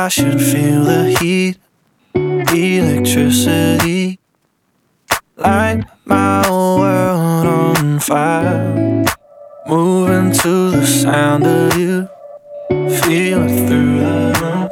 I should feel the heat, electricity, light my world on fire. Moving to the sound of you, feel it through the room,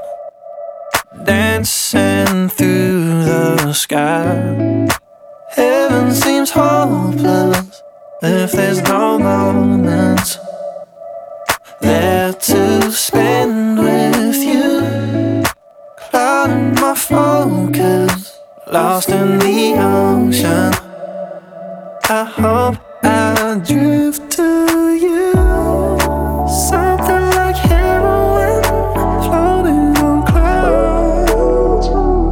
dancing through the sky. Heaven seems hopeless if there's no moments there to spend with you. Clouding my focus, lost in the ocean. I hope I drift to you. Something like heroin, floating on clouds.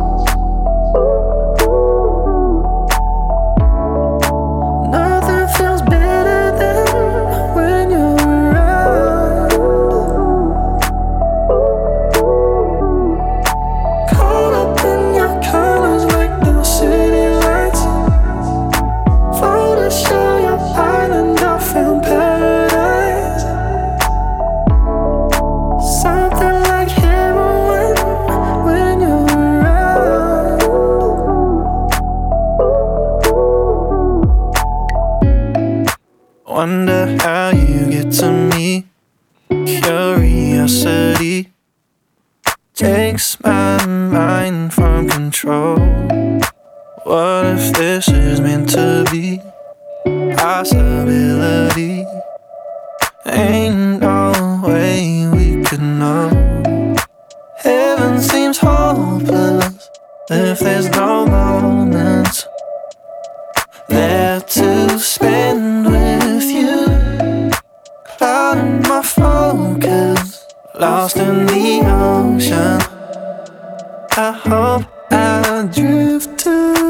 Nothing feels better than when you're around. Caught up in your colors like the city lights. Flow to show your island, I found paradise. Something like heroin when you're around. Wonder how you get to me. Curiosity takes my mind from control. What if this is meant to be? Possibility. Ain't no way we could know. Heaven seems hopeless if there's no moments there to spend with you. Clouding my focus, lost in the ocean. I hope I drift to